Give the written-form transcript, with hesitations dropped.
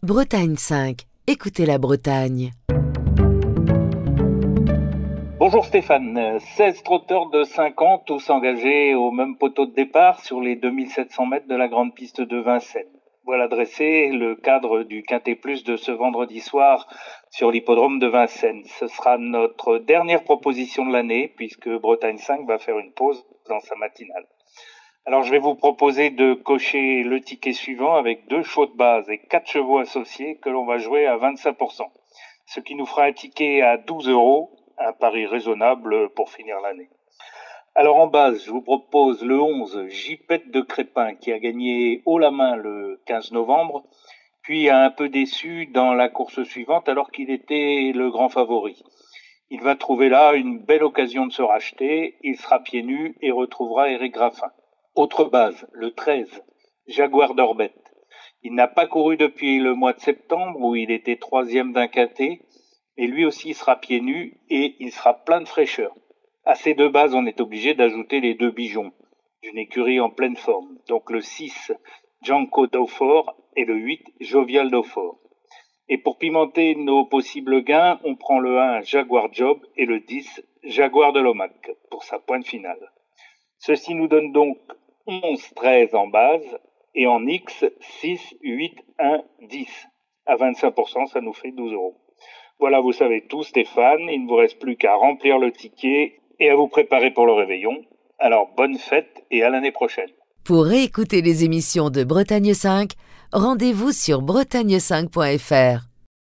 Bretagne 5. Écoutez la Bretagne. Bonjour Stéphane, 16 trotteurs de 5 ans, tous engagés au même poteau de départ sur les 2700 mètres de la grande piste de Vincennes. Voilà dressé le cadre du Quintet Plus de ce vendredi soir sur l'hippodrome de Vincennes. Ce sera notre dernière proposition de l'année puisque Bretagne 5 va faire une pause dans sa matinale. Alors je vais vous proposer de cocher le ticket suivant avec 2 chevaux de base et 4 chevaux associés que l'on va jouer à 25%. Ce qui nous fera un ticket à 12 €, un pari raisonnable pour finir l'année. Alors en base, je vous propose le 11 Jipette de Crépin qui a gagné haut la main le 15 novembre, puis a un peu déçu dans la course suivante alors qu'il était le grand favori. Il va trouver là une belle occasion de se racheter, il sera pieds nus et retrouvera Éric Graffin. Autre base, le 13, Jaguar d'Orbette. Il n'a pas couru depuis le mois de septembre où il était 3e d'un quintet, mais lui aussi sera pieds nus et il sera plein de fraîcheur. À ces 2 bases, on est obligé d'ajouter les 2 bijons d'une écurie en pleine forme. Donc le 6, Janko Daufort et le 8, Jovial Daufort. Et pour pimenter nos possibles gains, on prend le 1, Jaguar Job et le 10, Jaguar de Lomac pour sa pointe finale. Ceci nous donne donc 11-13 en base et en X, 6, 8, 1, 10. À 25%, ça nous fait 12 €. Voilà, vous savez tout Stéphane, il ne vous reste plus qu'à remplir le ticket et à vous préparer pour le réveillon. Alors bonne fête et à l'année prochaine. Pour réécouter les émissions de Bretagne 5, rendez-vous sur bretagne5.fr.